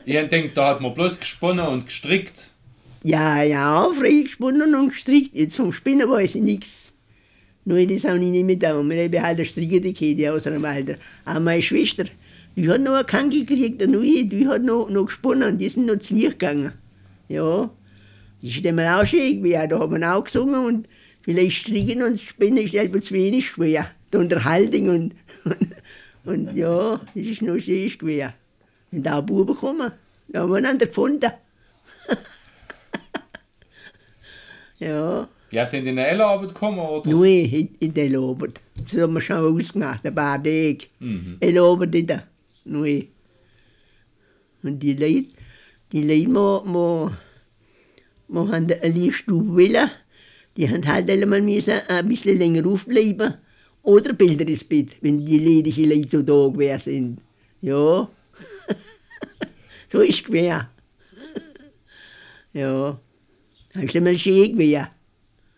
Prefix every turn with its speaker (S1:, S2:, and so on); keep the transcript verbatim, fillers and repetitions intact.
S1: Ich denke, da hat man bloß gesponnen und gestrickt.
S2: Ja, ja, frei gesponnen und gestrickt. Jetzt vom Spinnen weiß ich nichts. Nur das habe ich nicht mehr da. Wir haben halt eine Strickerdicke, die aus einem Alter. Auch meine Schwester, die hat noch eine Kankel gekriegt, eine neue, die hat noch, noch gesponnen und die sind noch zu Licht gegangen. Ja, das ist dann auch schön gewesen. Da hat man auch gesungen und vielleicht stricken und spinnen ist etwas zu wenig schwer. Die Unterhaltung und, und, und ja, das ist noch schön gewesen. Und auch Buben gekommen, da haben wir einander gefunden. Ja.
S1: Ja, sind in der L-Arbeit gekommen, oder?
S2: Nur in, in der L-Arbeit. Das haben wir schon ausgemacht, ein paar Tage.
S1: Mhm.
S2: L-Arbeit in der. Nur. Und die Leute, die Leute, die, die, die haben eine Lichtstube wollen, die haben halt einmal müssen ein bisschen länger aufbleiben. Oder Bilder ins Bett, wenn die ledige Leute so da gewesen sind. Ja. So ist es gewesen. Ja. Das ist einmal schön gewesen.